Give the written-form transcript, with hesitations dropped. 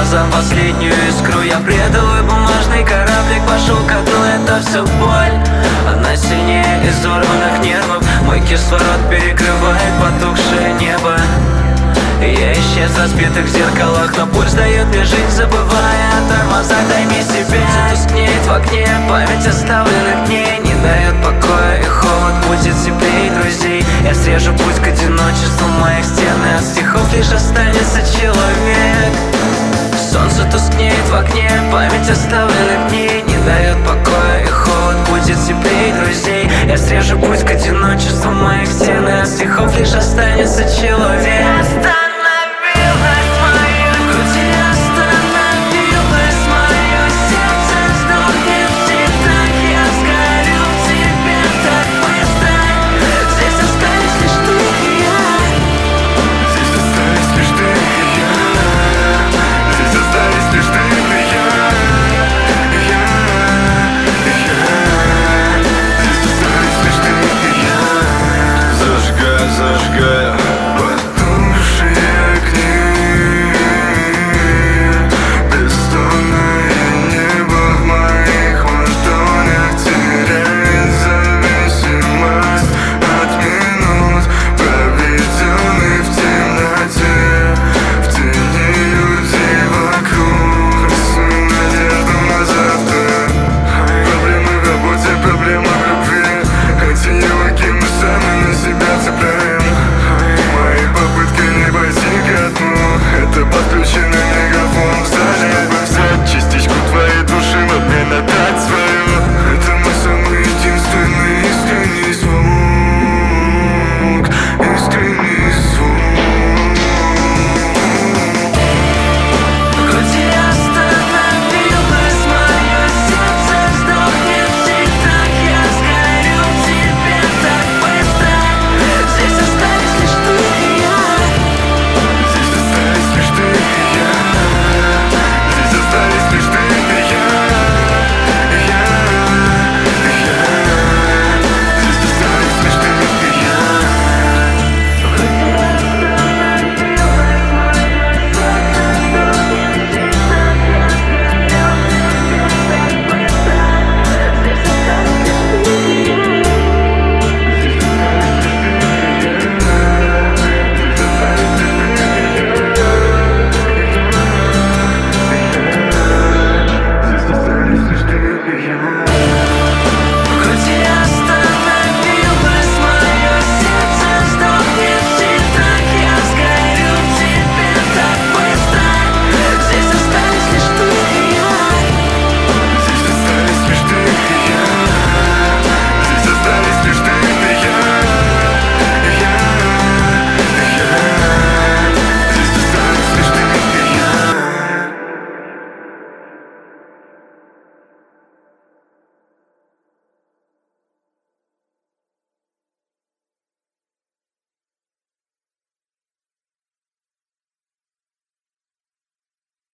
глазам последнюю искру. Я предал, и бумажный кораблик пошел ко дну. Это все боль, она сильнее изорванных нервов. Мой кислород перекрывает потухшее небо. Я исчез в разбитых зеркалах, но пульс дает мне жить, забывая о тормозах. Дай мне себя. Тускнеет в окне память оставленных дней, не дает покоя, и холод будет теплее друзей. Я срежу путь к одиночеству моих стен, и от стихов лишь останется человек. Солнце тускнеет в окне память оставленных дней, не дает покоя, и холод будет теплее друзей. Я срежу путь к одиночеству моих стен, и от стихов лишь останется человек.